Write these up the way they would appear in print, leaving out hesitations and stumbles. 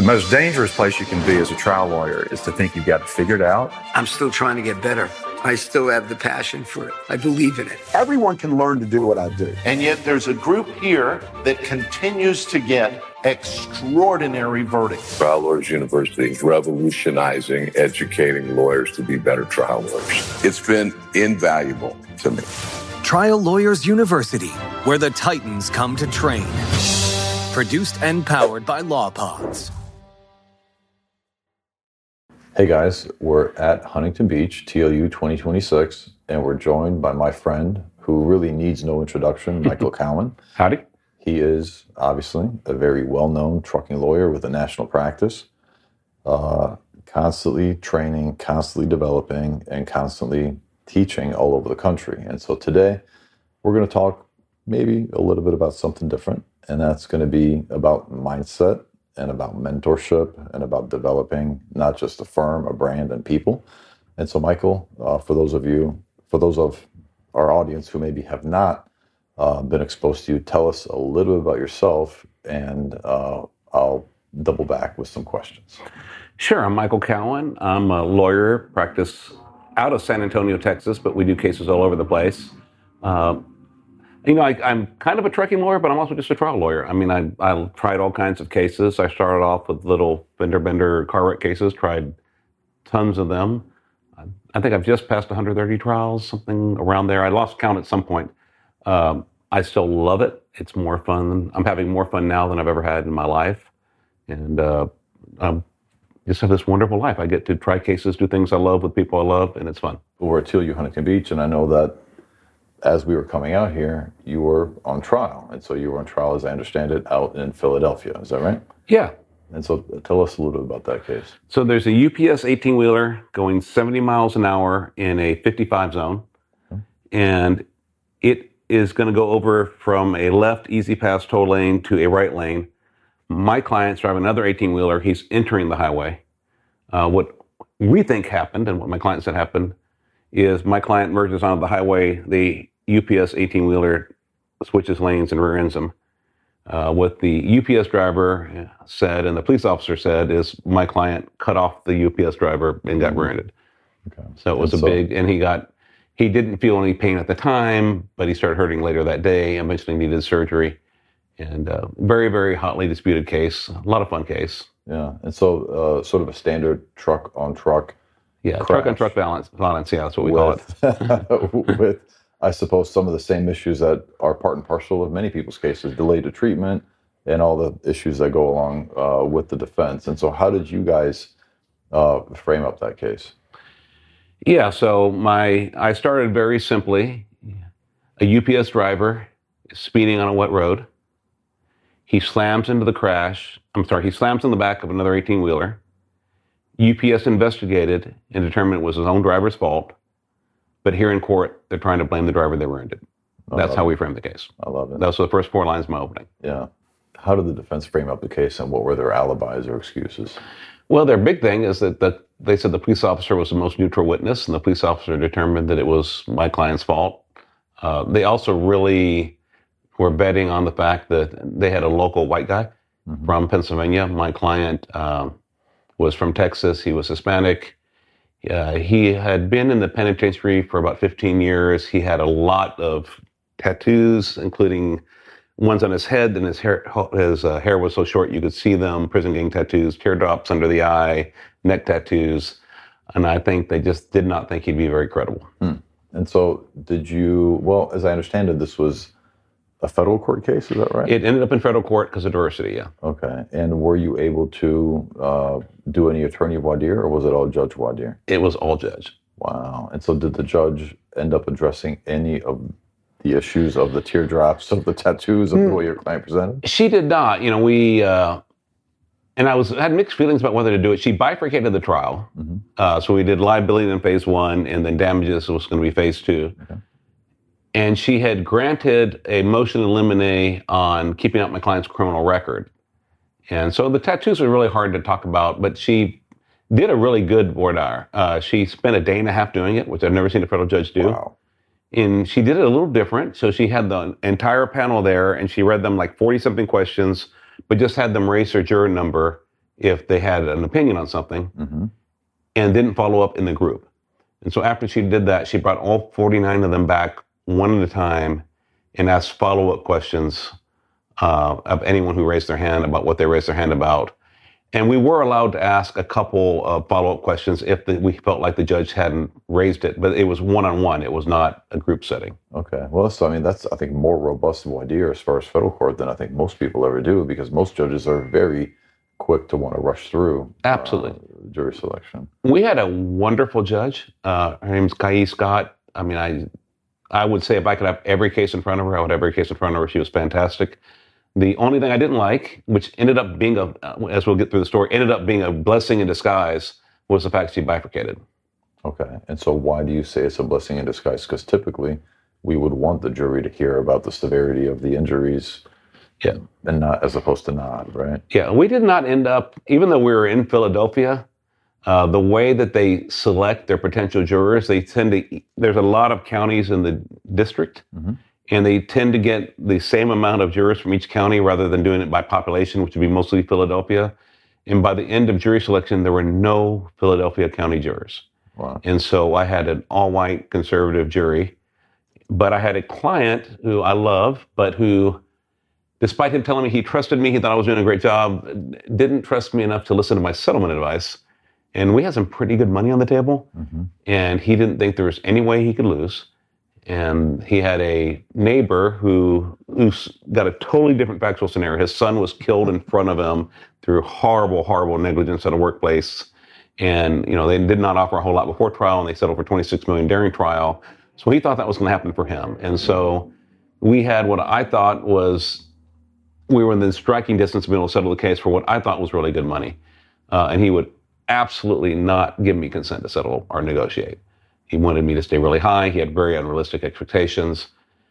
most dangerous place you can be as a trial lawyer is to think you've got it figured out. I'm still trying to get better. I still have the passion for it. I believe in it. Everyone can learn to do what I do. And yet there's a group here that continues to get extraordinary verdicts. Trial Lawyers University is revolutionizing, educating lawyers to be better trial lawyers. It's been invaluable to me. Trial Lawyers University, where the Titans come to train. Produced and powered by LawPods. Hey guys, we're at Huntington Beach, TLU 2026, and we're joined by my friend who really needs no introduction, Michael Cowan. Howdy. He is obviously a very well-known trucking lawyer with a national practice, constantly training, constantly developing, and constantly teaching all over the country. And so today we're going to talk maybe a little bit about something different, and that's going to be about mindset and about mentorship and about developing not just a firm, a brand, and people. And so, Michael, for those of our audience who maybe have not been exposed to you, tell us a little bit about yourself, and I'll double back with some questions. Sure. I'm Michael Cowan. I'm a lawyer, practice out of San Antonio, Texas, but we do cases all over the place. I'm kind of a trucking lawyer, but I'm also just a trial lawyer. I mean, I tried all kinds of cases. I started off with little fender bender car wreck cases, tried tons of them. I think I've just passed 130 trials, something around there. I lost count at some point. I still love it. It's more fun. I'm having more fun now than I've ever had in my life. And I just have this wonderful life. I get to try cases, do things I love with people I love, and it's fun. We're at TLU Huntington Beach, and I know that as we were coming out here, you were on trial. And so you were on trial, as I understand it, out in Philadelphia. Is that right? Yeah. And so tell us a little bit about that case. So there's a UPS 18-wheeler going 70 miles an hour in a 55 zone. Okay. And it is going to go over from a left easy pass toll lane to a right lane. My client's driving another 18-wheeler. He's entering the highway. What we think happened, and what my client said happened, is my client merges onto the highway. The UPS 18-wheeler switches lanes and rear ends him. What the UPS driver said and the police officer said is my client cut off the UPS driver and got rear-ended. Okay. So it was he didn't feel any pain at the time, but he started hurting later that day, eventually needed surgery. And very, very hotly disputed case. A lot of fun case. Yeah. And so sort of a standard truck on truck. Yeah, truck on truck violence. Yeah, that's what we call it. With, I suppose, some of the same issues that are part and parcel of many people's cases, delay to treatment and all the issues that go along with the defense. And so how did you guys frame up that case? Yeah, so I started very simply. A UPS driver is speeding on a wet road. He slams into the he slams in the back of another 18-wheeler. UPS investigated and determined it was his own driver's fault. But here in court, they're trying to blame the driver they rear-ended. That's how we framed the case. I love it. Those were the first 4 lines of my opening. Yeah. How did the defense frame up the case, and what were their alibis or excuses? Well, their big thing is that they said the police officer was the most neutral witness, and the police officer determined that it was my client's fault. They also really were betting on the fact that they had a local white guy from Pennsylvania. My client was from Texas. He was Hispanic. He had been in the penitentiary for about 15 years. He had a lot of tattoos, including ones on his head, and his hair was so short you could see them, prison gang tattoos, teardrops under the eye, neck tattoos. And I think they just did not think he'd be very credible. And so as I understand it, this was a federal court case, is that right? It ended up in federal court because of diversity, yeah. Okay. And were you able to do any attorney voir dire, or was it all judge voir dire? It was all judge. Wow. And so did the judge end up addressing any of the issues of the teardrops, of the tattoos, of the way your client presented? She did not. We and I had mixed feelings about whether to do it. She bifurcated the trial. So we did liability in phase 1, and then damages was going to be phase 2. Okay. And she had granted a motion to eliminate on keeping up my client's criminal record. And so the tattoos were really hard to talk about, but she did a really good voir dire. She spent a day and a half doing it, which I've never seen a federal judge do. Wow. And she did it a little different. So she had the entire panel there, and she read them like 40-something questions, but just had them raise their juror number if they had an opinion on something and didn't follow up in the group. And so after she did that, she brought all 49 of them back one at a time and asked follow-up questions of anyone who raised their hand about what they raised their hand about. And we were allowed to ask a couple of follow-up questions if we felt like the judge hadn't raised it, but it was one-on-one. It was not a group setting. Okay. Well, so I mean, that's, I think, more robust voir dire as far as federal court than I think most people ever do, because most judges are very quick to want to rush through Absolutely. Jury selection. We had a wonderful judge. Her name's Kai Scott. I mean, I would say if I could have every case in front of her, I would have every case in front of her. She was fantastic. The only thing I didn't like, which ended up being as we'll get through the story, ended up being a blessing in disguise, was the fact she bifurcated. Okay. And so why do you say it's a blessing in disguise? Because typically we would want the jury to hear about the severity of the injuries, and not, as opposed to not, right? Yeah, we did not end up, even though we were in Philadelphia, the way that they select their potential jurors, they tend to, there's a lot of counties in the district, and they tend to get the same amount of jurors from each county rather than doing it by population, which would be mostly Philadelphia. And by the end of jury selection, there were no Philadelphia county jurors. Wow. And so I had an all-white conservative jury, but I had a client who I love, but who, despite him telling me he trusted me, he thought I was doing a great job, didn't trust me enough to listen to my settlement advice. And we had some pretty good money on the table, and he didn't think there was any way he could lose. And he had a neighbor who's got a totally different factual scenario. His son was killed in front of him through horrible, horrible negligence at a workplace. And, they did not offer a whole lot before trial, and they settled for $26 million during trial. So he thought that was going to happen for him. And so we had what I thought was, we were within striking distance of being able to settle the case for what I thought was really good money. And he would absolutely not give me consent to settle or negotiate. He wanted me to stay really high. He had very unrealistic expectations.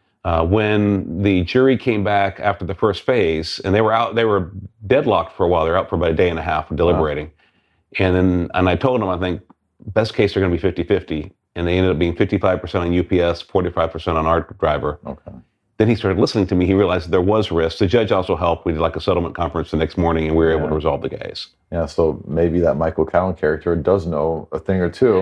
When the jury came back after the first phase, and they were deadlocked for a while. They were out for about a day and a half deliberating. Wow. And I told them, I think, best case, they're going to be 50-50. And they ended up being 55% on UPS, 45% on our driver. Okay. Then he started listening to me. He realized there was risk. The judge also helped. We did like a settlement conference the next morning, and we were able to resolve the case. Yeah, so maybe that Michael Cowen character does know a thing or two.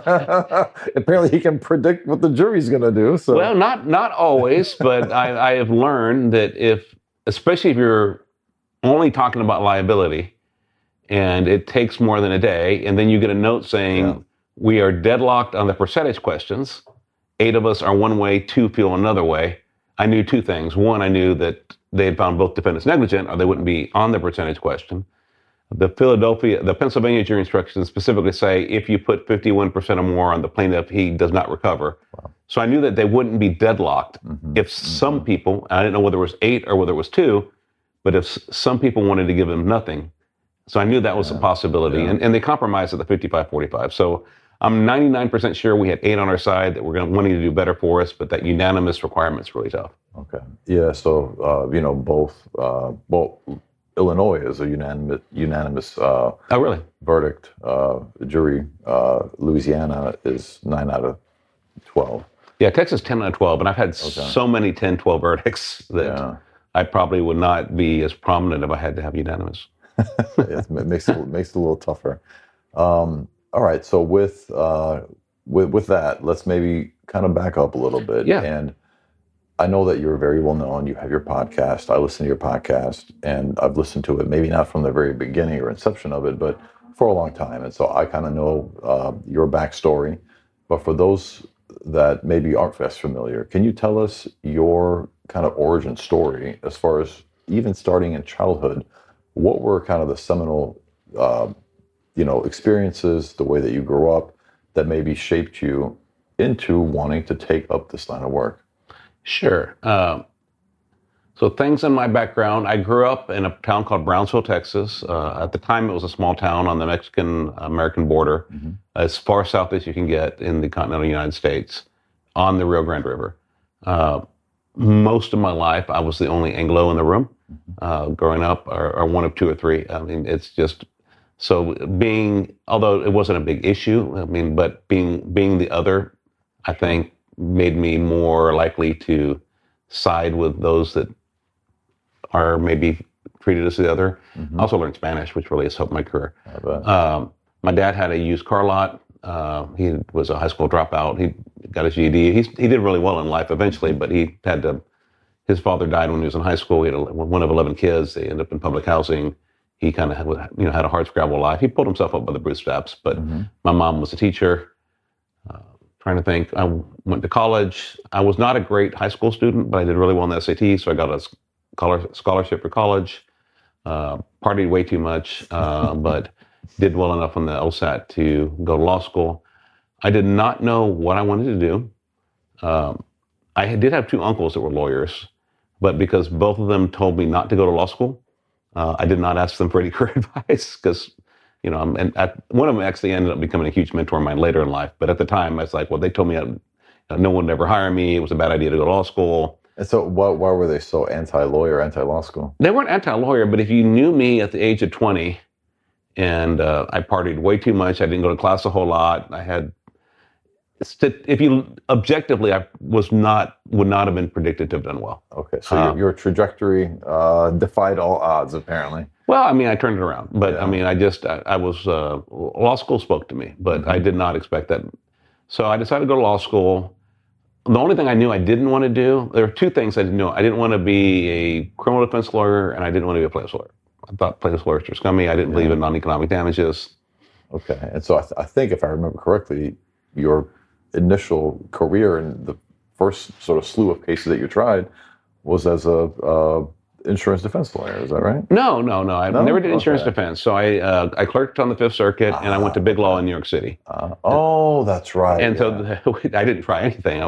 Apparently he can predict what the jury's going to do. So. Well, not always, but I have learned that especially if you're only talking about liability, and it takes more than a day, and then you get a note saying, we are deadlocked on the percentage questions. 8 of us are one way, 2 feel another way. I knew 2 things. One, I knew that they had found both defendants negligent, or they wouldn't be on the percentage question. The Pennsylvania jury instructions specifically say if you put 51% or more on the plaintiff, he does not recover. Wow. So I knew that they wouldn't be deadlocked if some people, I didn't know whether it was 8 or whether it was 2, but if some people wanted to give him nothing. So I knew that was a possibility, and they compromised at the 55-45. So I'm 99% sure we had 8 on our side that were wanting to do better for us, but that unanimous requirement's really tough. Okay. Yeah. So both. Illinois is a unanimous. Really? Verdict. Jury. Louisiana is 9 out of 12. Yeah, Texas 10 out of 12, and I've had so many 10-12 verdicts that I probably would not be as prominent if I had to have unanimous. It makes it a little tougher. All right, so with that, let's maybe kind of back up a little bit. Yeah. And I know that you're very well known. You have your podcast. I listen to your podcast, and I've listened to it, maybe not from the very beginning or inception of it, but for a long time. And so I kind of know your backstory. But for those that maybe aren't as familiar, can you tell us your kind of origin story as far as even starting in childhood? What were kind of the seminal experiences, the way that you grew up, that maybe shaped you into wanting to take up this line of work? Sure. So things in my background, I grew up in a town called Brownsville, Texas. At the time, it was a small town on the Mexican-American border, as far south as you can get in the continental United States, on the Rio Grande River. Most of my life, I was the only Anglo in the room. Growing up, or one of 2 or 3. I mean, it's just... So although it wasn't a big issue, but being the other, I think, made me more likely to side with those that are maybe treated as the other. Mm-hmm. I also learned Spanish, which really has helped my career. I bet. My dad had a used car lot. He was a high school dropout. He got his GED. He did really well in life eventually, but he had to. His father died when he was in high school. He had one of 11 kids. They ended up in public housing. He kind of had a hardscrabble life. He pulled himself up by the bootstraps. But my mom was a teacher. Trying to think, I went to college. I was not a great high school student, but I did really well in the SAT, so I got a scholarship for college. Partied way too much, but did well enough on the LSAT to go to law school. I did not know what I wanted to do. I did have two uncles that were lawyers, but because both of them told me not to go to law school, I did not ask them for any career advice because, one of them actually ended up becoming a huge mentor of mine later in life. But at the time, I was like, well, they told me no one would ever hire me. It was a bad idea to go to law school. And so why were they so anti-lawyer, anti-law school? They weren't anti-lawyer, but if you knew me at the age of 20 and I partied way too much, I didn't go to class a whole lot. Objectively, I would not have been predicted to have done well. Okay, so your trajectory defied all odds, apparently. Well, I turned it around, but yeah. I was law school spoke to me, but I did not expect that. So I decided to go to law school. The only thing I knew I didn't want to do, there were two things I didn't know. I didn't want to be a criminal defense lawyer, and I didn't want to be a plaintiff's lawyer. I thought plaintiff's lawyers were scummy. I didn't believe in non-economic damages. Okay, and so I think if I remember correctly, your initial career and the first sort of slew of cases that you tried was as a insurance defense lawyer. Is that right? No. I never did insurance defense. So I clerked on the Fifth Circuit, and I went to big law in New York City. That's right. And so I didn't try anything.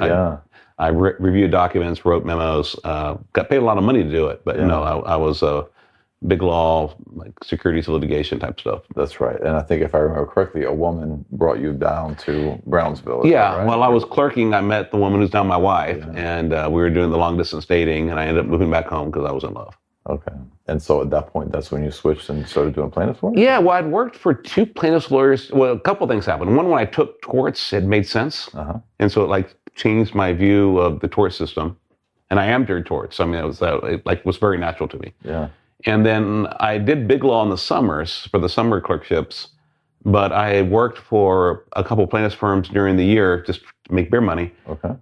I reviewed documents, wrote memos, got paid a lot of money to do it. But I was big law, like securities litigation type stuff. That's right. And I think if I remember correctly, a woman brought you down to Brownsville. Yeah. Right? While I was clerking, I met the woman who's now my wife, and we were doing the long distance dating, and I ended up moving back home because I was in love. Okay. And so at that point, that's when you switched and started doing plaintiff's work? Yeah. Well, I'd worked for two plaintiff's lawyers. Well, a couple things happened. One, when I took torts, it made sense. And so it changed my view of the tort system. And I am doing torts. It was very natural to me. Yeah. And then I did big law in the summers for the summer clerkships, but I worked for a couple plaintiffs' firms during the year just to make beer money. Okay.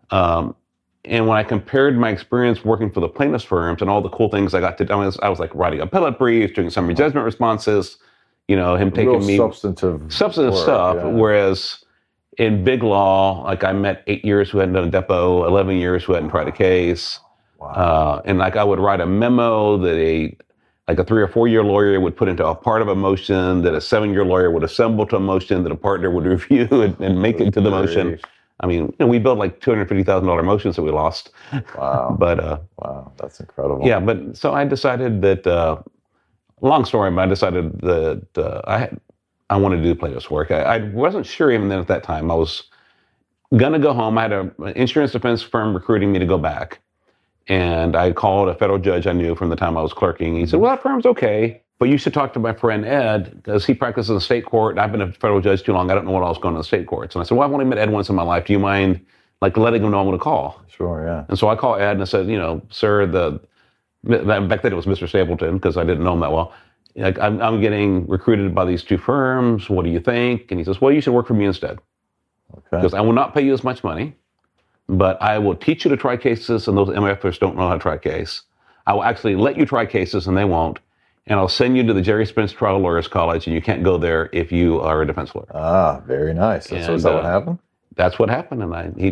And when I compared my experience working for the plaintiffs' firms and all the cool things I got to do, I was like writing appellate briefs, doing summary judgment responses, him taking real me substantive work, stuff. Yeah. Whereas in big law, I met 8 years who hadn't done a depo, 11 years who hadn't tried a case. Wow. And I would write a memo that a 3 or 4 year lawyer would put into a part of a motion, that a 7-year lawyer would assemble to a motion, that a partner would review and make it to the motion. We built $250,000 motions that we lost. Wow. But wow, that's incredible. Yeah, but so I decided that, long story, but I decided that I wanted to do plaintiff's work. I wasn't sure even then at that time. I was going to go home. I had an insurance defense firm recruiting me to go back. And I called a federal judge I knew from the time I was clerking. He said, well, that firm's okay, but you should talk to my friend Ed, because he practices in the state court, and I've been a federal judge too long. I don't know what else going on in the state courts. And I said, well, I've only met Ed once in my life. Do you mind letting him know I'm going to call? Sure, yeah. And so I called Ed and I said, sir, back then it was Mr. Stapleton, because I didn't know him that well. I'm getting recruited by these two firms. What do you think? And he says, well, you should work for me instead. Okay. Because I will not pay you as much money, but I will teach you to try cases, and those MFers don't know how to try a case. I will actually let you try cases, and they won't. And I'll send you to the Jerry Spence Trial Lawyers College, and you can't go there if you are a defense lawyer. Ah, very nice. And so is that what happened? That's what happened.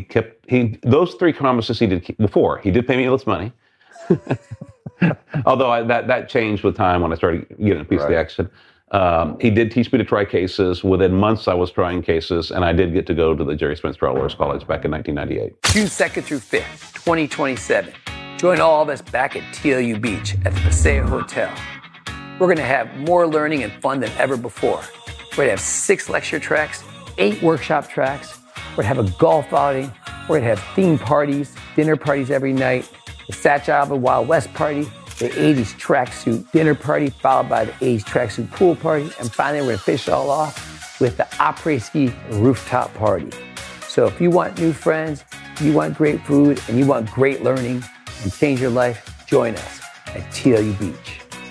And those three promises he did before. He did pay me less money. Although that changed with time when I started getting a piece of the action. He did teach me to try cases. Within months, I was trying cases, and I did get to go to the Jerry Spence Trial Lawyers College back in 1998. June 2nd through 5th, 2027. Join all of us back at TLU Beach at the Paseo Hotel. We're going to have more learning and fun than ever before. We're going to have 6 lecture tracks, 8 workshop tracks. We're going to have a golf outing. We're going to have theme parties, dinner parties every night, the Satch Alva Wild West party, the 80s tracksuit dinner party, followed by the 80s tracksuit pool party, and finally we're going to finish it all off with the après-ski rooftop party. So if you want new friends, you want great food, and you want great learning and change your life, join us at TLU Beach.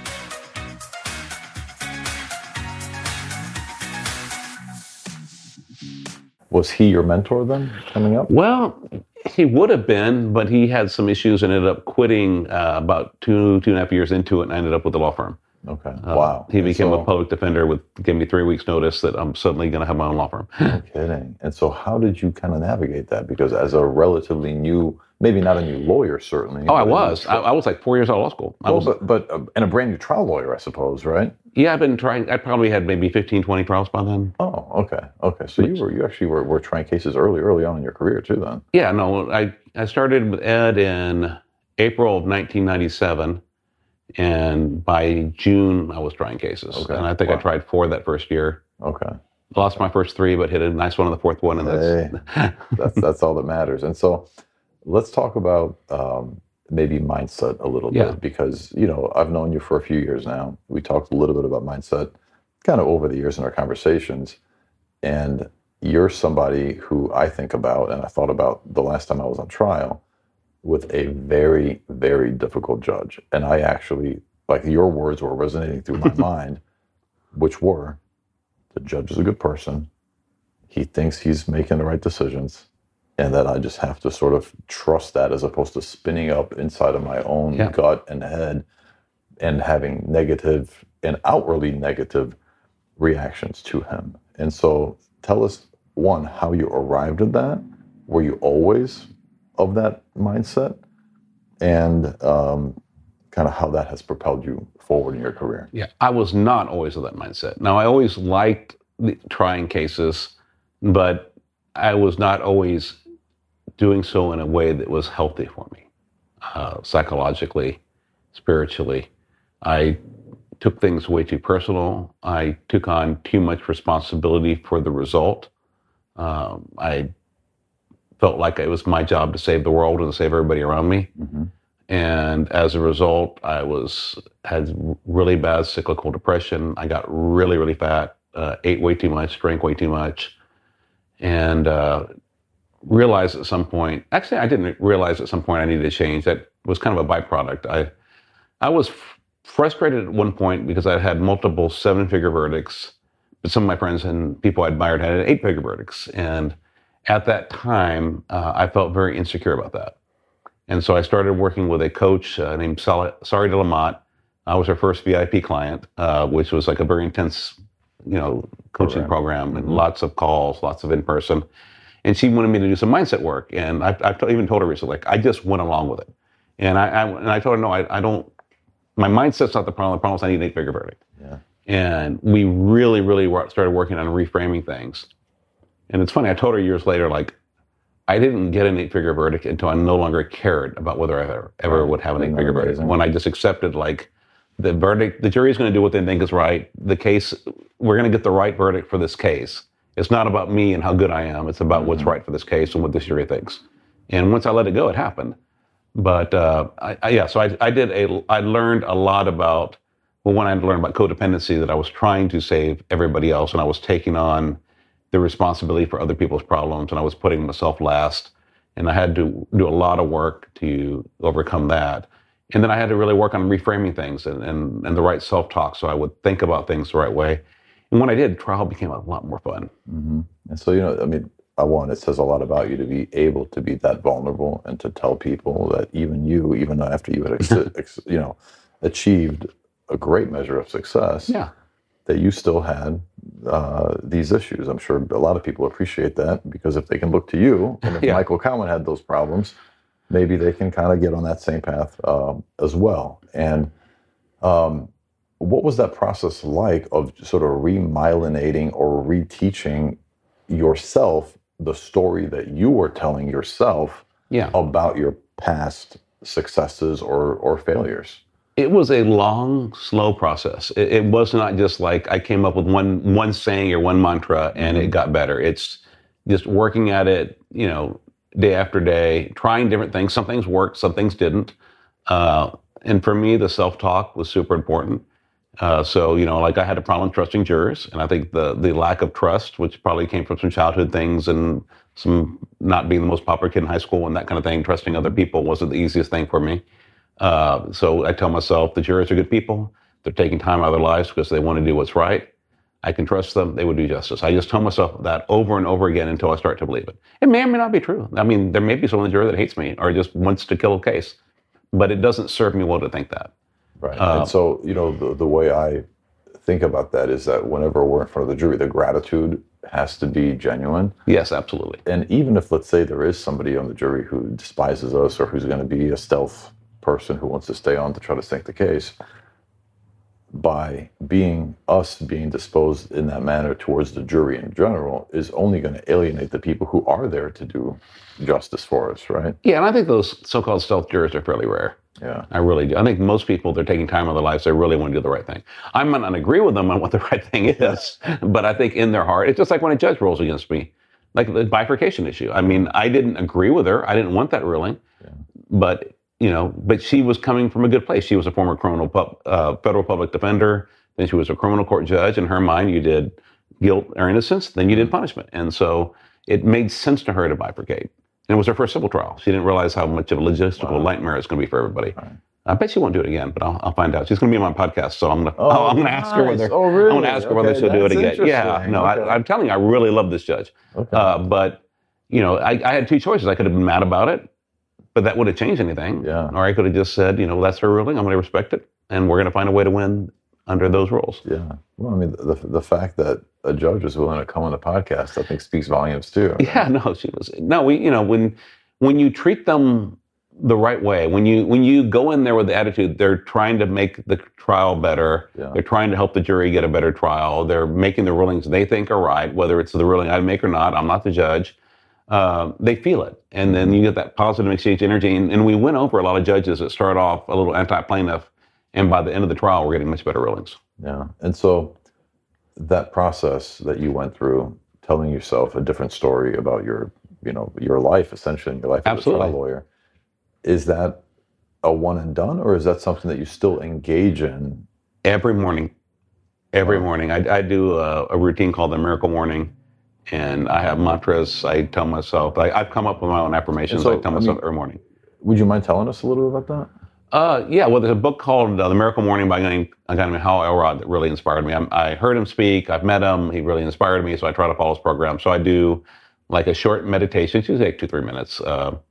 Was he your mentor then, coming up? Well, he would have been, but he had some issues and ended up quitting about 2.5 years into it, and I ended up with the law firm. Okay. Wow. He became a public defender gave me 3 weeks notice that I'm suddenly going to have my own law firm. No kidding. And so how did you kind of navigate that? Because as a relatively new, maybe not a new lawyer, certainly. Oh, I was. I was like 4 years out of law school. And a brand new trial lawyer, I suppose, right? Yeah, I've been trying. I probably had maybe 15, 20 trials by then. Oh, okay. Okay. So you actually were trying cases early on in your career too then. Yeah, no, I started with Ed in April of 1997. And by June, I was trying cases. Okay. And I think I tried 4 that first year. Okay. Lost my first 3, but hit a nice one on the 4th one. And that's all that matters. And so let's talk about maybe mindset a little bit, because, I've known you for a few years now. We talked a little bit about mindset kind of over the years in our conversations. And you're somebody who I think about, and I thought about the last time I was on trial, with a very, very difficult judge. And I actually, like, your words were resonating through my mind, which were, the judge is a good person. He thinks he's making the right decisions, and that I just have to sort of trust that, as opposed to spinning up inside of my own gut and head and having negative and outwardly negative reactions to him. And so tell us, one, how you arrived at that. Were you always of that mindset, and kind of how that has propelled you forward in your career? Yeah, I was not always of that mindset. Now, I always liked trying cases, but I was not always doing so in a way that was healthy for me, psychologically, spiritually. I took things way too personal. I took on too much responsibility for the result. I felt like it was my job to save the world and to save everybody around me. Mm-hmm. And as a result, I had really bad cyclical depression. I got really, really fat, ate way too much, drank way too much, and realized at some point, actually I didn't realize at some point I needed to change. That was kind of a byproduct. I was frustrated at one point because I had multiple 7-figure verdicts, but some of my friends and people I admired had 8-figure verdicts. And at that time, I felt very insecure about that. And so I started working with a coach named Sari de la Motte. I was her first VIP client, which was like a very intense, coaching program, and lots of calls, lots of in-person. And she wanted me to do some mindset work. And I've even told her recently, I just went along with it. And I told her, no, I don't, my mindset's not the problem. The problem is I need an 8-figure verdict. Yeah. And we really, really started working on reframing things. And it's funny, I told her years later, I didn't get an 8-figure verdict until I no longer cared about whether I ever would have an 8-figure verdict. When I just accepted, the verdict, the jury's going to do what they think is right. The case, we're going to get the right verdict for this case. It's not about me and how good I am. It's about what's right for this case and what this jury thinks. And once I let it go, it happened. But I learned a lot about, when I learned about codependency, that I was trying to save everybody else, and I was taking on the responsibility for other people's problems, and I was putting myself last, and I had to do a lot of work to overcome that. And then I had to really work on reframing things and the right self-talk, so I would think about things the right way. And when I did, trial became a lot more fun. Mm-hmm. And so, it says a lot about you to be able to be that vulnerable and to tell people that even though after you had achieved a great measure of success, that you still had these issues. I'm sure a lot of people appreciate that, because if they can look to you, and if Michael Cowan had those problems, maybe they can kind of get on that same path as well. And what was that process like of sort of remyelinating or reteaching yourself the story that you were telling yourself about your past successes or failures? It was a long, slow process. It was not just like I came up with one saying or one mantra and it got better. It's just working at it, day after day, trying different things. Some things worked, some things didn't. And for me, the self-talk was super important. So I had a problem trusting jurors, and I think the lack of trust, which probably came from some childhood things and some not being the most popular kid in high school and that kind of thing, trusting other people wasn't the easiest thing for me. So I tell myself the jurors are good people. They're taking time out of their lives because they want to do what's right. I can trust them. They would do justice. I just tell myself that over and over again until I start to believe it. It may or may not be true. I mean, there may be someone in the jury that hates me or just wants to kill a case, but it doesn't serve me well to think that. Right. And so, the way I think about that is that whenever we're in front of the jury, the gratitude has to be genuine. Yes, absolutely. And even if, let's say, there is somebody on the jury who despises us or who's going to be a stealth person who wants to stay on to try to sink the case, by being disposed in that manner towards the jury in general is only going to alienate the people who are there to do justice for us, right? Yeah, and I think those so-called stealth jurors are fairly rare. Yeah. I really do. I think most people, they're taking time out of their lives, they really want to do the right thing. I might not agree with them on what the right thing is, but I think in their heart, it's just like when a judge rules against me, like the bifurcation issue. I mean, I didn't agree with her. I didn't want that ruling, but she was coming from a good place. She was a former federal public defender. Then she was a criminal court judge. In her mind, you did guilt or innocence, then you did punishment. And so it made sense to her to bifurcate. And it was her first civil trial. She didn't realize how much of a logistical nightmare it's going to be for everybody. Right. I bet she won't do it again, but I'll find out. She's going to be on my podcast, so I'm going to ask her whether really? I'm going to ask her whether she'll do it again. Yeah, no, I'm telling you, I really love this judge. Okay. But I had two choices. I could have been mad about it, but that would have changed anything. Yeah. Or I could have just said, that's her ruling. I'm going to respect it, and we're going to find a way to win under those rules. Yeah. Well, I mean, the fact that a judge is willing to come on the podcast, I think speaks volumes too. Right? Yeah. No, she was. No, when you treat them the right way, when you go in there with the attitude, they're trying to make the trial better. Yeah. They're trying to help the jury get a better trial. They're making the rulings they think are right, whether it's the ruling I make or not. I'm not the judge. They feel it. And then you get that positive exchange energy. And we went over a lot of judges that start off a little anti-plaintiff. And by the end of the trial, we're getting much better rulings. Yeah. And so that process that you went through, telling yourself a different story about your life, essentially, and your life as a trial lawyer, is that a one and done, or is that something that you still engage in? Every morning. Every morning. I do a routine called the Miracle Morning. And I have mantras. I tell myself, I've come up with my own affirmations. I tell myself every morning. Would you mind telling us a little bit about that? Yeah, well, there's a book called The Miracle Morning by a guy named Hal Elrod that really inspired me. I heard him speak. I've met him. He really inspired me, so I try to follow his program. So I do like a short meditation. It's usually like 2-3 minutes.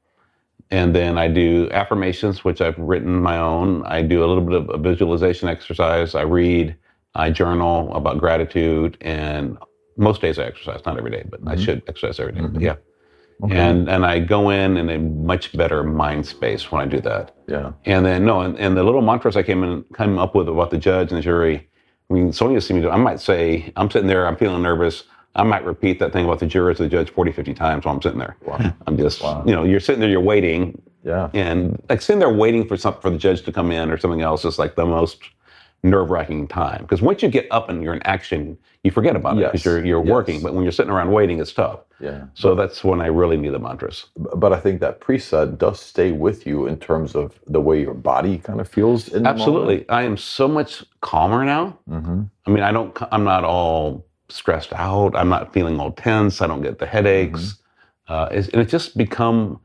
And then I do affirmations, which I've written my own. I do a little bit of a visualization exercise. I read. I journal about gratitude. And most days I exercise, not every day, but I should exercise every day. Mm-hmm. But yeah. Okay. And I go in a much better mind space when I do that. Yeah. And then and the little mantras I came up with about the judge and the jury. I mean, Sonia see me do. I might say, I'm sitting there, I'm feeling nervous. I might repeat that thing about the jurors, the judge 40, 50 times while I'm sitting there. Wow. I'm just, you're sitting there, you're waiting. Yeah. And like sitting there waiting for the judge to come in or something else is like the most nerve-wracking time. Because once you get up and you're in action, you forget about it because you're working. But when you're sitting around waiting, it's tough. Yeah. So that's when I really need the mantras. But I think that preset does stay with you in terms of the way your body kind of feels in the Absolutely. moment. I am so much calmer now. Mm-hmm. I mean, I'm not all stressed out. I'm not feeling all tense. I don't get the headaches. Mm-hmm. And it's just become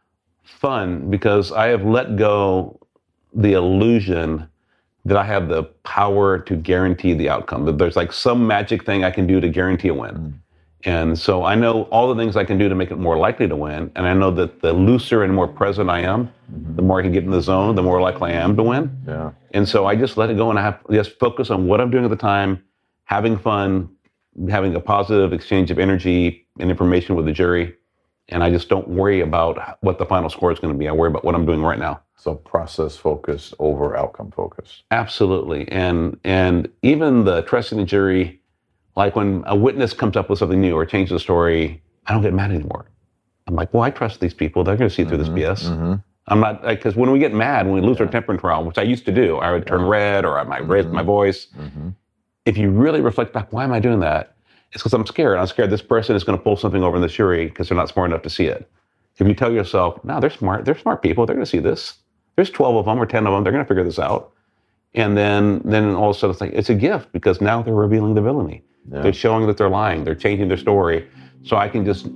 fun because I have let go the illusion that I have the power to guarantee the outcome, that there's like some magic thing I can do to guarantee a win. Mm. And so I know all the things I can do to make it more likely to win. And I know that the looser and more present I am, the more I can get in the zone, the more likely I am to win. Yeah. And so I just let it go and I have just focus on what I'm doing at the time, having fun, having a positive exchange of energy and information with the jury. And I just don't worry about what the final score is going to be. I worry about what I'm doing right now. So process focused over outcome focused. Absolutely. And even the trusting the jury, like when a witness comes up with something new or changes the story, I don't get mad anymore. I'm like, well, I trust these people. They're going to see through this BS. Mm-hmm. I'm not, because when we get mad, when we lose our temper in trial, which I used to do, I would turn red or I might raise my voice. Mm-hmm. If you really reflect back, why am I doing that? It's because I'm scared. I'm scared this person is going to pull something over in the jury because they're not smart enough to see it. If you tell yourself, no, they're smart people. They're going to see this. There's 12 of them or 10 of them. They're going to figure this out. And then all of a sudden it's a gift because now they're revealing the villainy. Yeah. They're showing that they're lying. They're changing their story. So I can just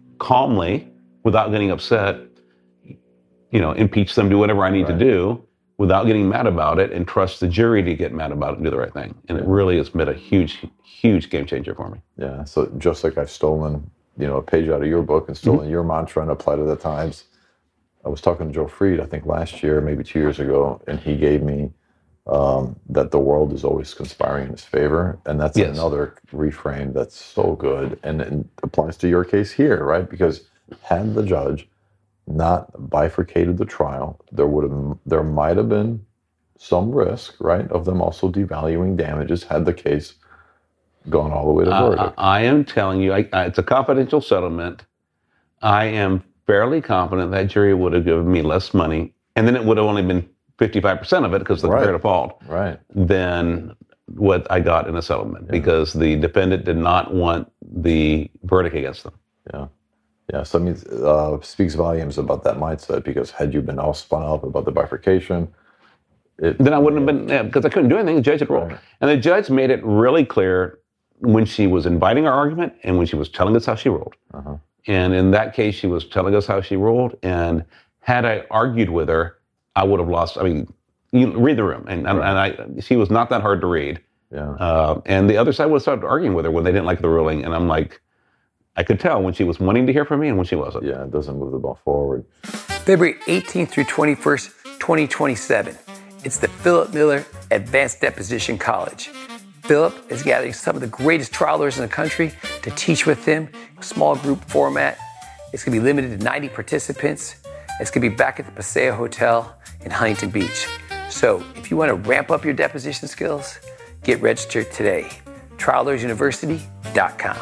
calmly, without getting upset, impeach them, do whatever I need to do. without getting mad about it and trust the jury to get mad about it and do the right thing. And it really has been a huge, huge game changer for me. Yeah. So just like I've stolen, a page out of your book and stolen your mantra and applied it at times. I was talking to Joe Fried, I think last year, maybe 2 years ago, and he gave me that the world is always conspiring in his favor. And that's another reframe that's so good. And it applies to your case here, right? Because had the judge not bifurcated the trial, there might have been some risk, right, of them also devaluing damages had the case gone all the way to verdict. I am telling you, it's a confidential settlement. I am fairly confident that jury would have given me less money, and then it would have only been 55% of it because of the fair default, than what I got in a settlement because the defendant did not want the verdict against them. Yeah. Yeah, so I mean, speaks volumes about that mindset because had you been all spun up about the bifurcation, then I wouldn't have been, because I couldn't do anything. The judge had ruled. Right. And the judge made it really clear when she was inviting our argument and when she was telling us how she ruled. Uh-huh. And in that case, she was telling us how she ruled. And had I argued with her, I would have lost. I mean, you read the room. And she was not that hard to read. Yeah. And the other side would have started arguing with her when they didn't like the ruling. And I'm like, I could tell when she was wanting to hear from me and when she wasn't. Yeah, it doesn't move the ball forward. February 18th through 21st, 2027. It's the Philip Miller Advanced Deposition College. Philip is gathering some of the greatest trial lawyers in the country to teach with him, small group format. It's going to be limited to 90 participants. It's going to be back at the Paseo Hotel in Huntington Beach. So if you want to ramp up your deposition skills, get registered today. TrialLawyersUniversity.com.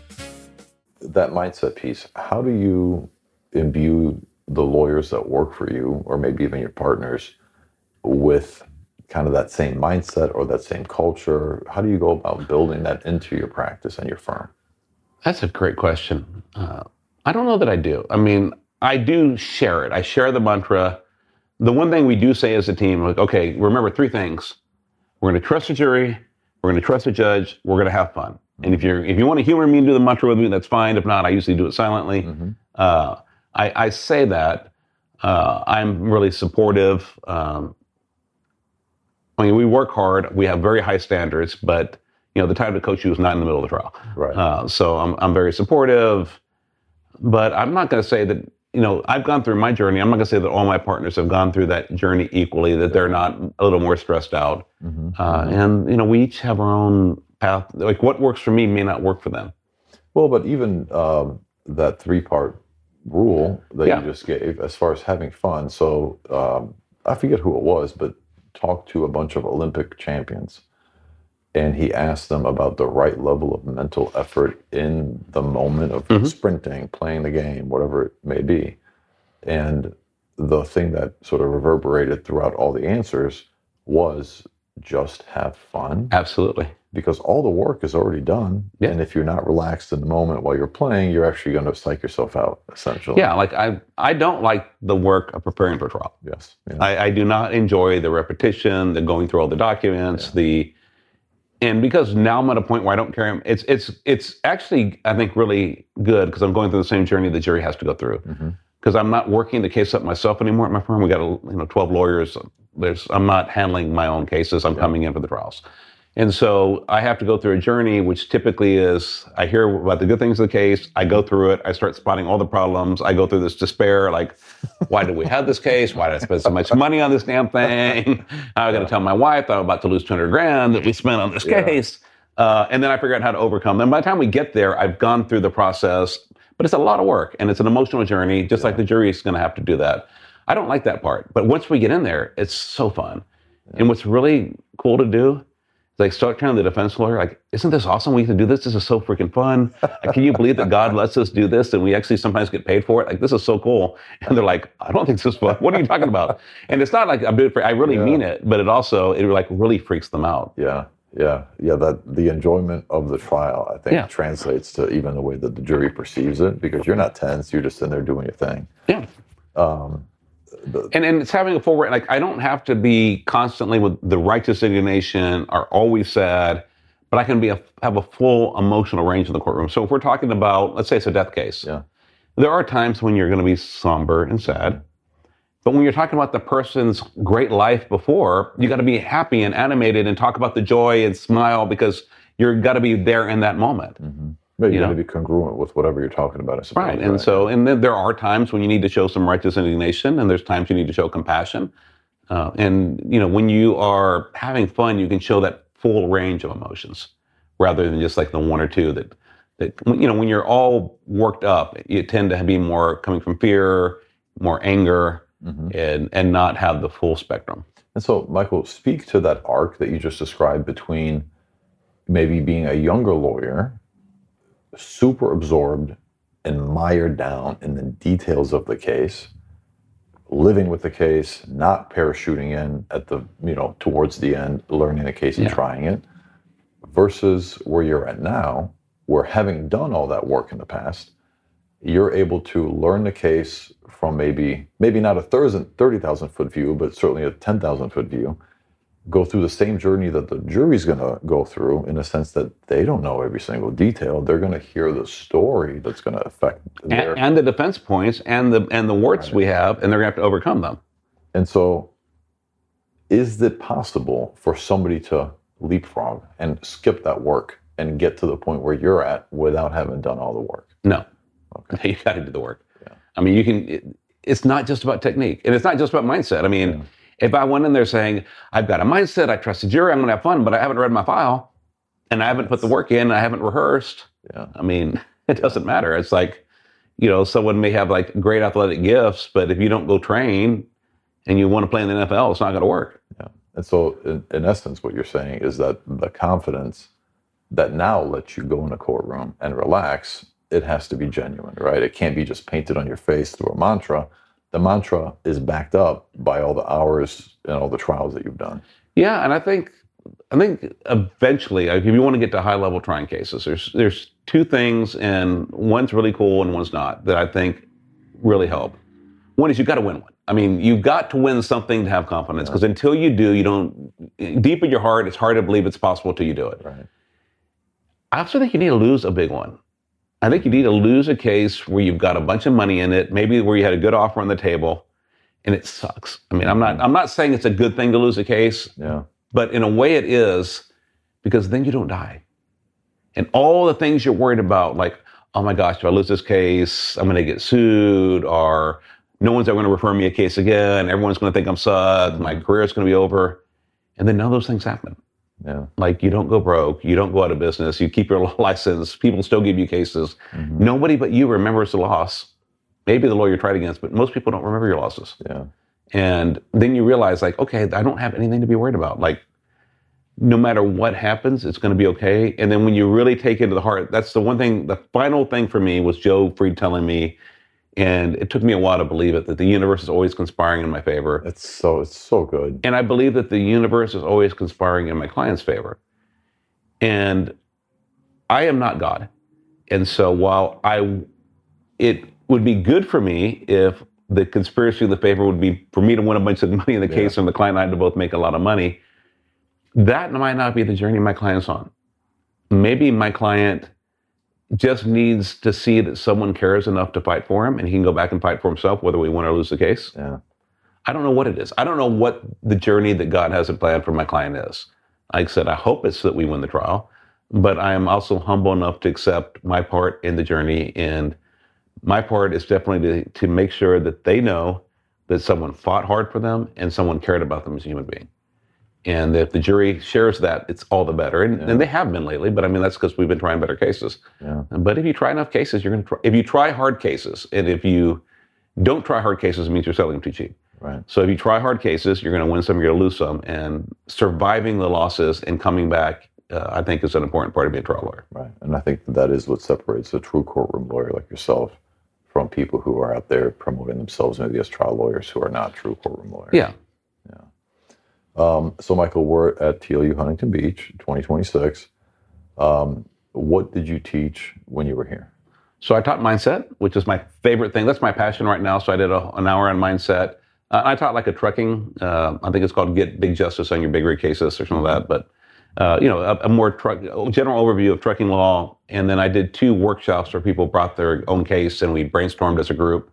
That mindset piece, how do you imbue the lawyers that work for you, or maybe even your partners, with kind of that same mindset or that same culture? How do you go about building that into your practice and your firm? That's a great question. I don't know that I do. I mean, I do share it. I share the mantra. The one thing we do say as a team, like, okay, remember 3 things. We're going to trust the jury. We're going to trust the judge. We're going to have fun. And if you want to humor me and do the mantra with me, that's fine. If not, I usually do it silently. Mm-hmm. I say that. I'm really supportive. I mean, we work hard. We have very high standards, but the time to coach you is not in the middle of the trial. Right. So I'm very supportive, but I'm not going to say that. I've gone through my journey. I'm not going to say that all my partners have gone through that journey equally. That they're not a little more stressed out. Mm-hmm. And we each have our own path. Like what works for me may not work for them. Well, but even that 3-part rule that you just gave, as far as having fun. So I forget who it was, but talked to a bunch of Olympic champions, and he asked them about the right level of mental effort in the moment of sprinting, playing the game, whatever it may be. And the thing that sort of reverberated throughout all the answers was just have fun. Absolutely. Because all the work is already done. Yeah. And if you're not relaxed in the moment while you're playing, you're actually going to psych yourself out, essentially. Yeah, like I don't like the work of preparing for trial. Yes. Yeah. I do not enjoy the repetition, the going through all the documents, and because now I'm at a point where I don't care. It's actually, I think, really good because I'm going through the same journey the jury has to go through. Because I'm not working the case up myself anymore at my firm. We got 12 lawyers. I'm not handling my own cases. I'm coming in for the trials. And so I have to go through a journey, which typically is, I hear about the good things of the case, I go through it, I start spotting all the problems, I go through this despair, like, why did we have this case? Why did I spend so much money on this damn thing? I'm going to tell my wife that I'm about to lose $200,000 that we spent on this case. And then I figure out how to overcome them. By the time we get there, I've gone through the process, but it's a lot of work and it's an emotional journey, just like the jury is going to have to do that. I don't like that part, but once we get in there, it's so fun. And what's really cool to do, like start telling the defense lawyer, like, isn't this awesome? We get to do this. This is so freaking fun. Can you believe that God lets us do this and we actually sometimes get paid for it? Like, this is so cool. And they're like, I don't think this is fun. What are you talking about? And it's not like I'm doing it for, I really mean it, but it like really freaks them out. Yeah. That the enjoyment of the trial, I think, translates to even the way that the jury perceives it, because you're not tense. You're just in there doing your thing. Yeah. And it's having a full, like, I don't have to be constantly with the righteous indignation or always sad, but I can have a full emotional range in the courtroom. So if we're talking about, let's say it's a death case, there are times when you're going to be somber and sad, But when you're talking about the person's great life before, you got to be happy and animated and talk about the joy and smile because you're got to be there in that moment. Mm-hmm. But you got to be congruent with whatever you're talking about, I suppose. Right. And so, and then there are times when you need to show some righteous indignation, and there's times you need to show compassion. And, you know, when you are having fun, you can show that full range of emotions rather than just like the one or two that you know, when you're all worked up, you tend to be more coming from fear, more anger, and not have the full spectrum. And so, Michael, speak to that arc that you just described between maybe being a younger lawyer, super absorbed and mired down in the details of the case, living with the case, not parachuting in at the, you know, towards the end, learning the case and trying it, versus where you're at now, where having done all that work in the past, you're able to learn the case from maybe not a 30,000 foot view, but certainly a 10,000 foot view, go through the same journey that the jury's going to go through, in a sense that they don't know every single detail. They're going to hear the story that's going to affect their... And the defense points and the warts we have, and they're going to have to overcome them. And so, is it possible for somebody to leapfrog and skip that work and get to the point where you're at without having done all the work? No. Okay. You got to do the work. Yeah. I mean, it's not just about technique, and it's not just about mindset. I mean, if I went in there saying, I've got a mindset, I trust the jury, I'm going to have fun, but I haven't read my file, and I haven't put the work in, I haven't rehearsed, I mean, it doesn't matter. It's like, you know, someone may have like great athletic gifts, but if you don't go train and you want to play in the NFL, it's not going to work. Yeah. And so, in essence, what you're saying is that the confidence that now lets you go in a courtroom and relax, it has to be genuine, right? It can't be just painted on your face through a mantra. The mantra is backed up by all the hours and all the trials that you've done. Yeah, and I think eventually, if you want to get to high-level trying cases, there's two things, and one's really cool and one's not, that I think really help. One is you've got to win one. I mean, you've got to win something to have confidence, because until you do, you don't, deep in your heart, it's hard to believe it's possible until you do it. Right. I also think you need to lose a big one. I think you need to lose a case where you've got a bunch of money in it, maybe where you had a good offer on the table, and it sucks. I mean, I'm not saying it's a good thing to lose a case, but in a way it is, because then you don't die. And all the things you're worried about, like, oh my gosh, if I lose this case, I'm going to get sued, or no one's ever going to refer me a case again, everyone's going to think I'm sucked, my career is going to be over. And then none of those things happen. Yeah. Like, you don't go broke, you don't go out of business, you keep your license, people still give you cases. Nobody but you remembers the loss. Maybe the lawyer you tried against, but most people don't remember your losses. Yeah. And then you realize, like, okay, I don't have anything to be worried about. Like, no matter what happens, it's going to be okay. And then when you really take it to the heart, that's the one thing, the final thing for me was Joe Freed telling me, and it took me a while to believe it, that the universe is always conspiring in my favor. It's so good. And I believe that the universe is always conspiring in my client's favor. And I am not God. And so while it would be good for me if the conspiracy in the favor would be for me to win a bunch of money in the case and the client and I to both make a lot of money, that might not be the journey my client's on. Maybe my client just needs to see that someone cares enough to fight for him, and he can go back and fight for himself, whether we win or lose the case. Yeah. I don't know what it is. I don't know what the journey that God has planned for my client is. Like I said, I hope it's that we win the trial, but I am also humble enough to accept my part in the journey, and my part is definitely to make sure that they know that someone fought hard for them and someone cared about them as a human being. And if the jury shares that, it's all the better. And they have been lately, but I mean, that's because we've been trying better cases. Yeah. But if you try enough cases, you're going to if you try hard cases, and if you don't try hard cases, it means you're selling them too cheap. Right. So if you try hard cases, you're going to win some, you're going to lose some, and surviving the losses and coming back, I think is an important part of being a trial lawyer. Right. And I think that is what separates a true courtroom lawyer like yourself from people who are out there promoting themselves maybe as trial lawyers who are not true courtroom lawyers. Yeah. So, Michael, we're at TLU Huntington Beach, 2026. What did you teach when you were here? So I taught mindset, which is my favorite thing. That's my passion right now. So I did an hour on mindset. I taught like a trucking, I think it's called Get Big Justice on Your Big Rig Cases or something like that. But, a more general overview of trucking law. And then I did 2 workshops where people brought their own case and we brainstormed as a group.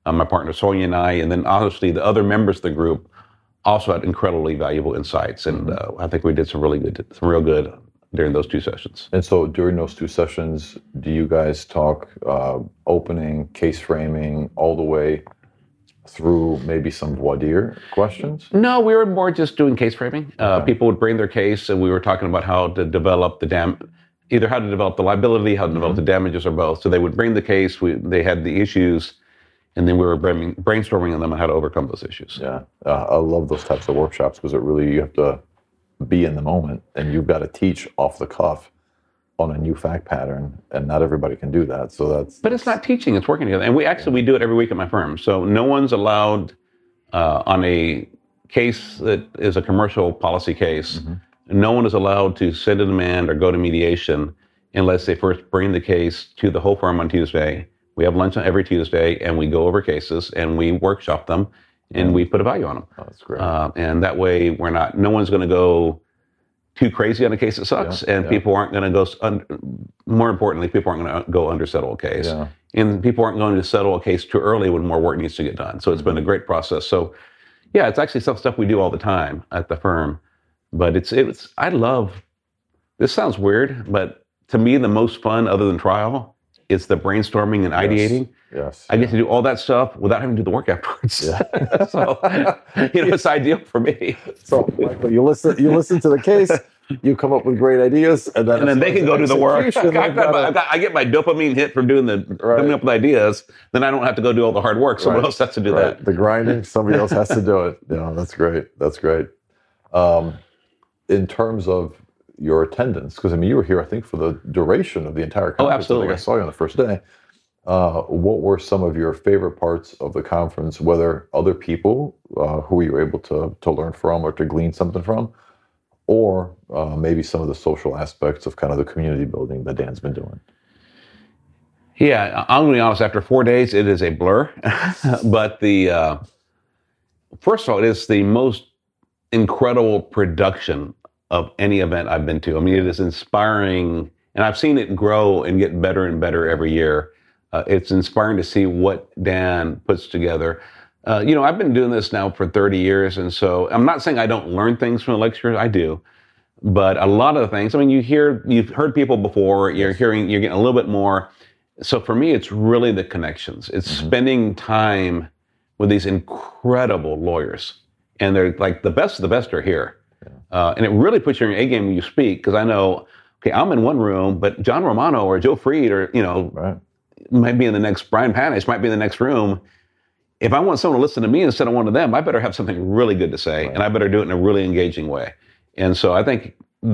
my partner Sonia and I, and then honestly the other members of the group also had incredibly valuable insights. And I think we did some real good during those 2 sessions. And so during those 2 sessions, do you guys talk opening, case framing, all the way through maybe some voir dire questions? No, we were more just doing case framing. People would bring their case, and we were talking about how to develop either how to develop the liability, how to develop the damages, or both. So they would bring the case, they had the issues, and then we were brainstorming on them on how to overcome those issues. Yeah, I love those types of workshops because you have to be in the moment, and you've got to teach off the cuff on a new fact pattern, and not everybody can do that. So But it's not teaching; it's working together. And we do it every week at my firm. So no one's allowed on a case that is a commercial policy case. No one is allowed to send a demand or go to mediation unless they first bring the case to the whole firm on Tuesday. We have lunch on every Tuesday, and we go over cases, and we workshop them, and we put a value on them. Oh, that's great. And that way, no one's going to go too crazy on a case that sucks, people aren't going to go, more importantly, people aren't going to go undersettle a case. Yeah. And people aren't going to settle a case too early when more work needs to get done. So it's been a great process. So, yeah, it's actually some stuff we do all the time at the firm. But I love, this sounds weird, but to me, the most fun other than trial is the brainstorming and ideating. Yes. I get to do all that stuff without having to do the work afterwards. Yeah. So, it's ideal for me. So, Michael, you listen to the case, you come up with great ideas, and then they can go do the work. I get my dopamine hit from coming up with ideas. Then I don't have to go do all the hard work. Someone else has to do that. The grinding, somebody else has to do it. Yeah, that's great. That's great. In terms of your attendance, because you were here, I think, for the duration of the entire conference. Oh, absolutely. I saw you on the first day. What were some of your favorite parts of the conference, whether other people who you were able to learn from or to glean something from, or maybe some of the social aspects of kind of the community building that Dan's been doing? Yeah, I'm going to be honest, after 4 days, it is a blur. But first of all, it is the most incredible production of any event I've been to. It is inspiring, and I've seen it grow and get better and better every year. It's inspiring to see what Dan puts together. I've been doing this now for 30 years, and so I'm not saying I don't learn things from the lectures. I do. But a lot of the things, you've heard people before, you're getting a little bit more. So for me, it's really the connections. It's spending time with these incredible lawyers. And they're like the best of the best are here. Yeah. And it really puts you in your A game when you speak, because I know, okay, I'm in one room, but John Romano or Joe Freed or, might be in the next, Brian Panish might be in the next room. If I want someone to listen to me instead of one of them, I better have something really good to say, and I better do it in a really engaging way. And so I think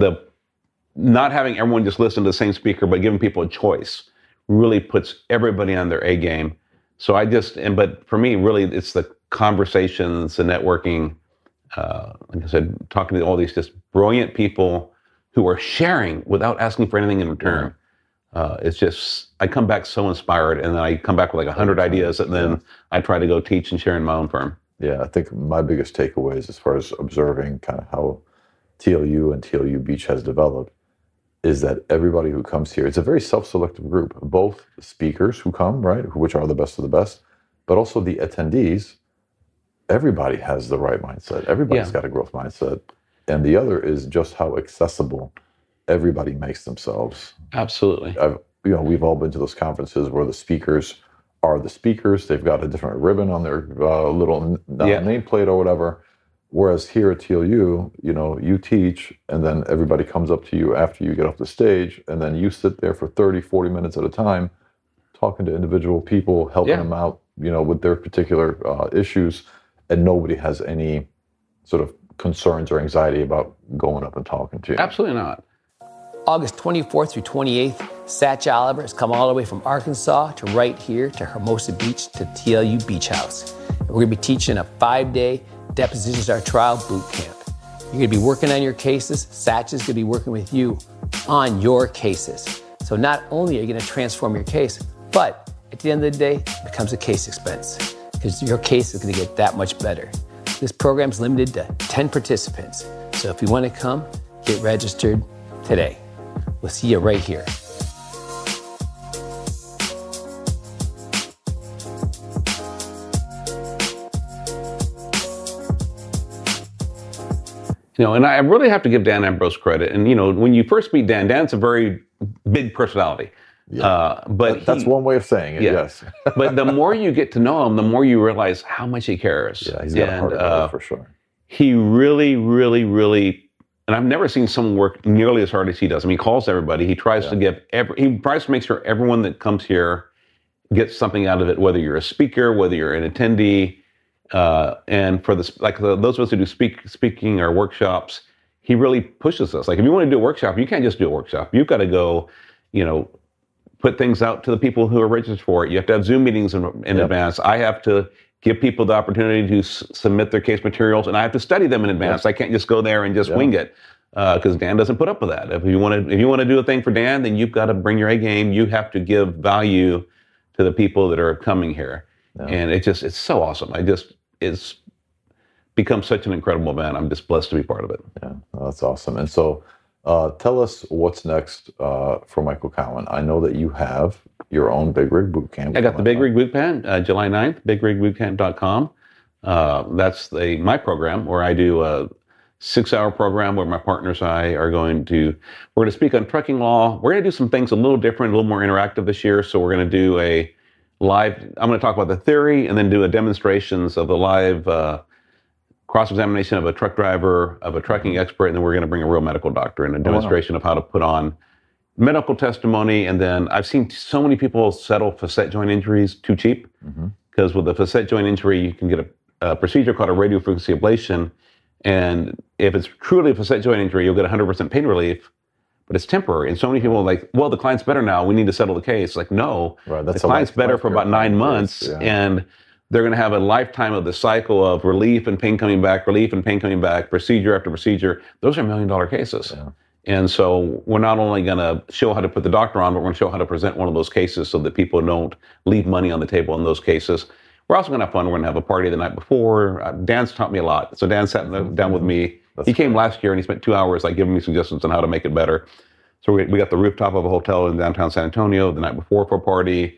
not having everyone just listen to the same speaker, but giving people a choice really puts everybody on their A game. So but for me, really, it's the conversations, the networking, like I said, talking to all these just brilliant people who are sharing without asking for anything in return. It's just, I come back so inspired, and then I come back with like 100 ideas, and then I try to go teach and share in my own firm. Yeah, I think my biggest takeaways as far as observing kind of how TLU and TLU Beach has developed is that everybody who comes here, it's a very self-selective group, both speakers who come, right, which are the best of the best, but also the attendees. Everybody has the right mindset. Everybody's got a growth mindset. And the other is just how accessible everybody makes themselves. Absolutely. We've all been to those conferences where the speakers are the speakers. They've got a different ribbon on their little nameplate or whatever. Whereas here at TLU, you teach, and then everybody comes up to you after you get off the stage, and then you sit there for 30, 40 minutes at a time, talking to individual people, helping them out, with their particular issues, and nobody has any sort of concerns or anxiety about going up and talking to you. Absolutely not. August 24th through 28th, Satch Oliver has come all the way from Arkansas to right here to Hermosa Beach to TLU Beach House. And we're going to be teaching a 5-day Depositions Are Trial boot camp. You're going to be working on your cases. Satch is going to be working with you on your cases. So not only are you going to transform your case, but at the end of the day, it becomes a case expense because your case is going to get that much better. This program is limited to 10 participants. So if you want to come, get registered today. We'll see you right here. And I really have to give Dan Ambrose credit. And, when you first meet Dan, Dan's a very big personality. Yeah. But that's one way of saying it, yes. But the more you get to know him, the more you realize how much he cares. Yeah, he's got a heart of it, for sure. He really, really, really, and I've never seen someone work nearly as hard as he does. I mean, he calls everybody. He tries to he tries to make sure everyone that comes here gets something out of it, whether you're a speaker, whether you're an attendee. And for those of us who do speaking or workshops, he really pushes us. Like, if you want to do a workshop, you can't just do a workshop. You've got to go, put things out to the people who are registered for it. You have to have Zoom meetings in advance. I have to give people the opportunity to submit their case materials, and I have to study them in advance. I can't just go there and just wing it, because Dan doesn't put up with that. If you want to do a thing for Dan, then you've got to bring your A game. You have to give value to the people that are coming here, and it's so awesome. It's become such an incredible event. I'm just blessed to be part of it. Yeah, that's awesome. And so, tell us what's next for Michael Cowan. I know that you have your own Big Rig Boot Camp. I got the Big Rig Boot Camp, July 9th, bigrigbootcamp.com. That's my program where I do a 6-hour program where my partners and I we're going to speak on trucking law. We're going to do some things a little different, a little more interactive this year. So we're going to do I'm going to talk about the theory and then do a demonstrations of the live cross-examination of a truck driver, of a trucking expert, and then we're going to bring a real medical doctor and a demonstration of how to put on medical testimony. And then I've seen so many people settle facet joint injuries too cheap, because with a facet joint injury, you can get a procedure called a radiofrequency ablation. And if it's truly a facet joint injury, you'll get 100% pain relief, but it's temporary. And so many people are like, well, the client's better now, we need to settle the case. Like, no, the client's better for about 9 months, and they're going to have a lifetime of the cycle of relief and pain coming back, procedure after procedure. Those are $1 million cases. Yeah. And so we're not only going to show how to put the doctor on, but we're going to show how to present one of those cases so that people don't leave money on the table in those cases. We're also going to have fun. We're going to have a party the night before. Dan's taught me a lot. So Dan sat down with me. He came last year and he spent 2 hours giving me suggestions on how to make it better. So we got the rooftop of a hotel in downtown San Antonio the night before for a party.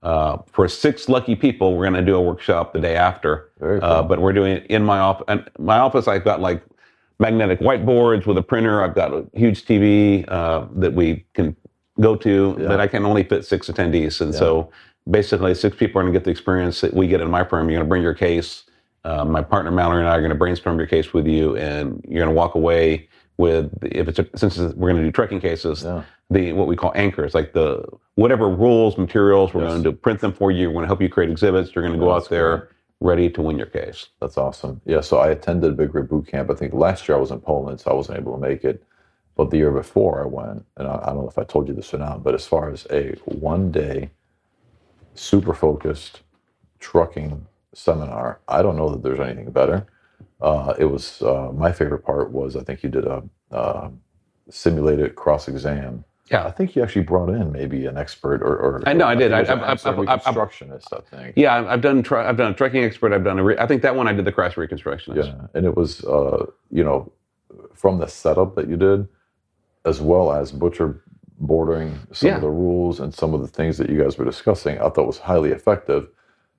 For 6 lucky people, we're going to do a workshop the day after. Very cool. But we're doing it in my office. And my office, I've got magnetic whiteboards with a printer. I've got a huge TV that we can go to, but I can only fit 6 attendees. And so basically 6 people are going to get the experience that we get in my firm. You're going to bring your case. My partner Mallory and I are going to brainstorm your case with you, and you're going to walk away with, since we're going to do trucking cases, what we call anchors, like the whatever rules, materials, we're going to print them for you. We're going to help you create exhibits. You're going to go out there ready to win your case. That's awesome. Yeah, so I attended Big Rig Boot Camp. I think last year I was in Poland, so I wasn't able to make it. But the year before I went, and I don't know if I told you this or not, but as far as a one-day, super focused trucking seminar, I don't know that there's anything better. It was, my favorite part was, I think you did a simulated cross-exam. Yeah, I think you actually brought in maybe an expert or I know I did. I'm a reconstructionist, I think. Yeah, I've done a trucking expert. I think that one I did the crash reconstructionist. Yeah, and it was from the setup that you did, as well as butcher boarding some of the rules and some of the things that you guys were discussing, I thought was highly effective.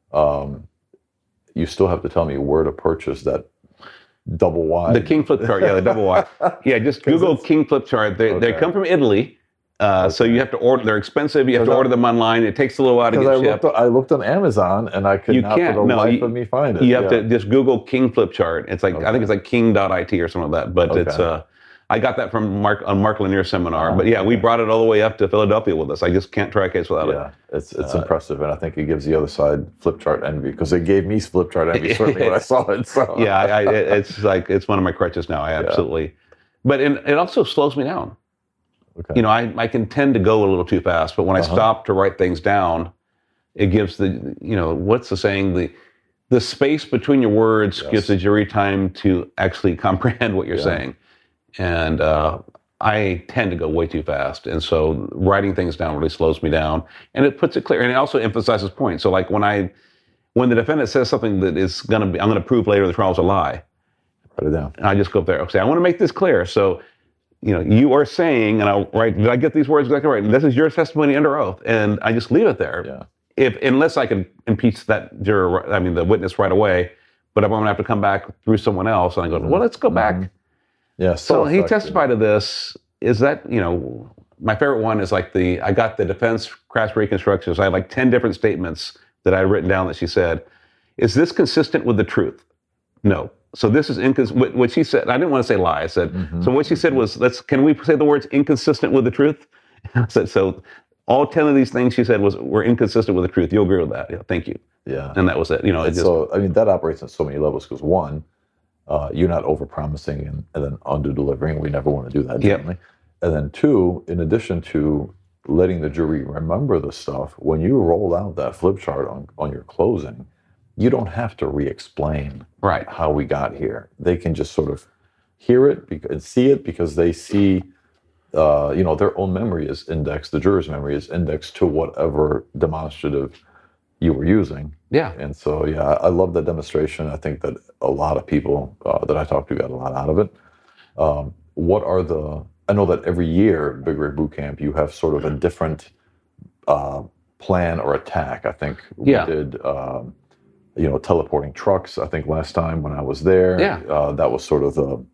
You still have to tell me where to purchase that double wide. The King Flip chart, the double wide. Yeah, just Google King Flip chart. They come from Italy. So you have to order. They're expensive. You have to order them online. It takes a little while to get shipped. I looked on Amazon and I could not for the life of me find it. You have to just Google King Flip chart. It's I think it's king.it or something like that. But it's I got that from Mark Lanier's seminar. But we brought it all the way up to Philadelphia with us. I just can't try a case without it. Yeah, it's impressive, and I think it gives the other side flip chart envy, because it gave me flip chart envy certainly when I saw it. So. Yeah, it's one of my crutches now. I absolutely, but it also slows me down. Okay. I can tend to go a little too fast, but when I stop to write things down, it gives what's the saying? The space between your words gives the jury time to actually comprehend what you're saying. And I tend to go way too fast. And so writing things down really slows me down. And it puts it clear. And it also emphasizes points. So when the defendant says something that is I'm going to prove later in the trial is a lie. Write it down. And I just go up there. Okay, I want to make this clear. So, you are saying, and I'll write, did I get these words exactly right? And this is your testimony under oath. And I just leave it there. Yeah. Unless I can impeach that the witness right away, but I'm going to have to come back through someone else. And I go, well, let's go back. Yeah. So he effective. testified to this. Is that, my favorite one is like I got the defense crash reconstructions. I had like 10 different statements that I had written down that she said. Is this consistent with the truth? No. So this is what she said. I didn't want to say lie. I said, so what she said was, can we say the words inconsistent with the truth? I said, so all 10 of these things she said were inconsistent with the truth. You'll agree with that? Yeah, thank you. Yeah. And that was it. So, I mean, that operates on so many levels because one, you're not overpromising and then under-delivering. We never want to do that, generally. Yep. And then two, in addition to letting the jury remember the stuff, when you roll out that flip chart on your closing, you don't have to re-explain how we got here. They can just sort of hear it and see it because they see, their own memory is indexed, the juror's memory is indexed to whatever demonstrative you were using. Yeah. And so, I love that demonstration. I think that a lot of people that I talked to got a lot out of it. I know that every year, Big Rig Boot Camp, you have sort of a different plan or attack. I think we did, teleporting trucks. I think last time when I was there, that was sort of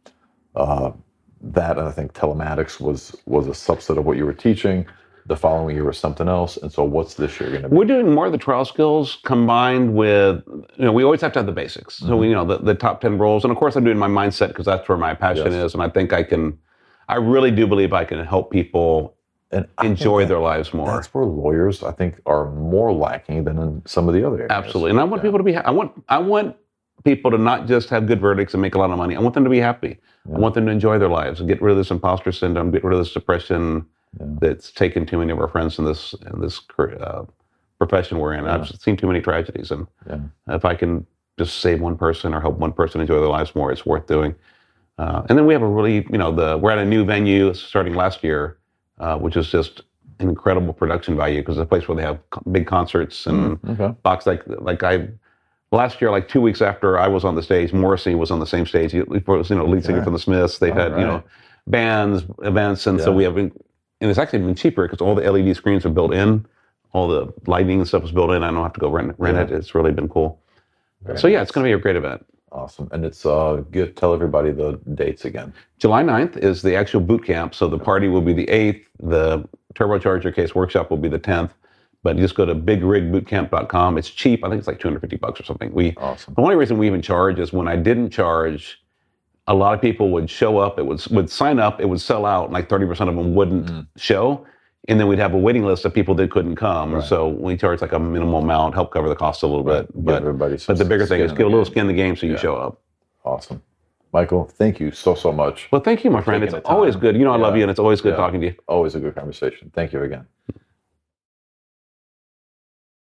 that. And I think telematics was a subset of what you were teaching. The following year was something else. And so what's this year going to be? We're doing more of the trial skills combined with, we always have to have the basics. So, the top 10 roles. And of course, I'm doing my mindset because that's where my passion is. And I think I really do believe I can help people and enjoy their lives more. That's where lawyers, I think, are more lacking than in some of the other areas. Absolutely. And I want people to be, I want people to not just have good verdicts and make a lot of money. I want them to be happy. Yeah. I want them to enjoy their lives and get rid of this imposter syndrome, get rid of this depression that's taken too many of our friends in this profession we're in. I've seen too many tragedies. And if I can just save one person or help one person enjoy their lives more, it's worth doing. And then we have a really, we're at a new venue starting last year, which is just an incredible production value because it's a place where they have big concerts and box last year, like 2 weeks after I was on the stage, Morrissey was on the same stage. He was, lead singer from the Smiths. They've had, bands, events, and so we have, and it's actually been cheaper because all the LED screens are built in, all the lighting and stuff is built in. I don't have to go rent it. It's really been cool. It's going to be a great event. Awesome. And it's good. Tell everybody the dates again. July 9th is the actual boot camp. So the party will be the 8th. The turbocharger case workshop will be the 10th. But you just go to bigrigbootcamp.com. It's cheap. I think it's like $250 or something. Awesome. The only reason we even charge is when I didn't charge, a lot of people would show up. It would sign up. It would sell out. And like 30% of them wouldn't show. And then we'd have a waiting list of people that couldn't come. Right. So we charge like a minimal amount, help cover the cost a little bit. But the bigger thing is get a little skin in the game so you show up. Awesome. Michael, thank you so much. Well, thank you, my friend. It's always good. I love you, and it's always good talking to you. Always a good conversation. Thank you again.